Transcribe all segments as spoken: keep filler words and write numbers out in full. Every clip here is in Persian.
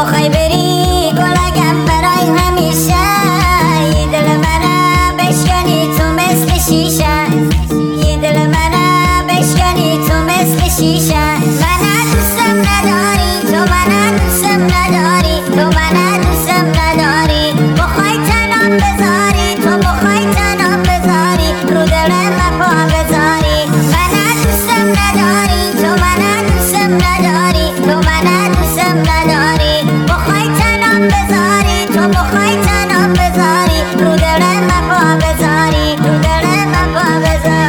بخوای بری گلگم برای همیشه، یه دل منه بشکنی تو مثل شیشه، یه دل منه بشکنی تو مثل شیشه. منه دوستم نداری تو، منه دوستم نداری تو، منه دوستم نداری. بخوای تنم بذاری تو، بخوای تنم بذاری رو دل من پا بذاری. منه دوستم نداری تو، منه دوستم نداری تو، منه دوستم نداری. بخوای تنم بذاری تو، بخوای تنم بذاری رو دل من پا بذاری، رو دل من پا بذاری.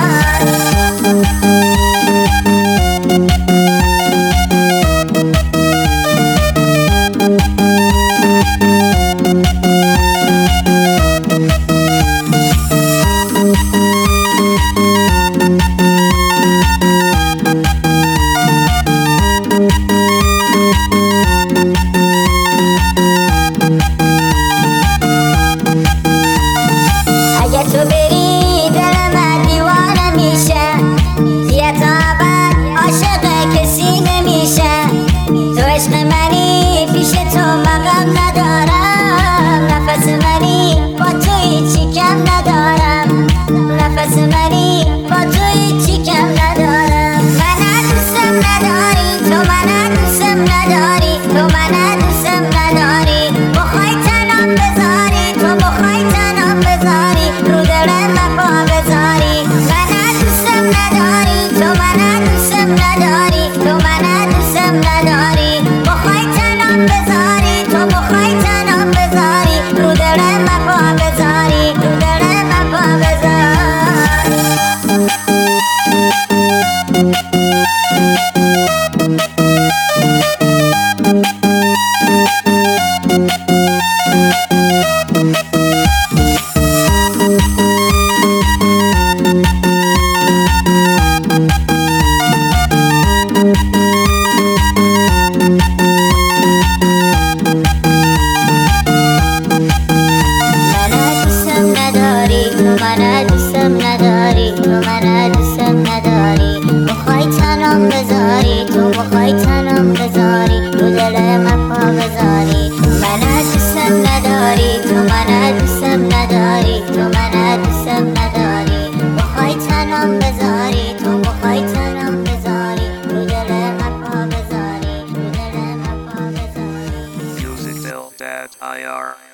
اگه تو بری دل من دیوانه میشه، دیگه تا ابد عاشق کسی نمیشه. تو عشق منی پیش تو مقام ندارم، نفس منی با تو هیچی کم ندارم، نفس منی با تو هیچی کم ندارم. منه دوستم نداری تو، منه دوستم نداری تو، منه دوستم نداری. بخوای تنم بذاری تو، بخوای تنم بذاری رو دل من پا بذاری. منه دوستم نداری تو، منه دوستم نداری تو، منه دوستم نداری. بخوای تنم بذاری تو، بخوای تنم بذاری رو دل من پا بذاری، رو دل من پا بذاری. منه دوستم نداری تو، منه دوستم نداری. بخوای تنم بذاری تو، بخوای تنم بذاری رو دل من پا بذاری. منه دوستم نداری تو، منه دوستم نداری تو، منه دوستم نداری. بخوای تنم بذاری تو، بخوای تنم بذاری رو دل من پا بذاری، رو دل من پا بذاری. Music Bill Dad I R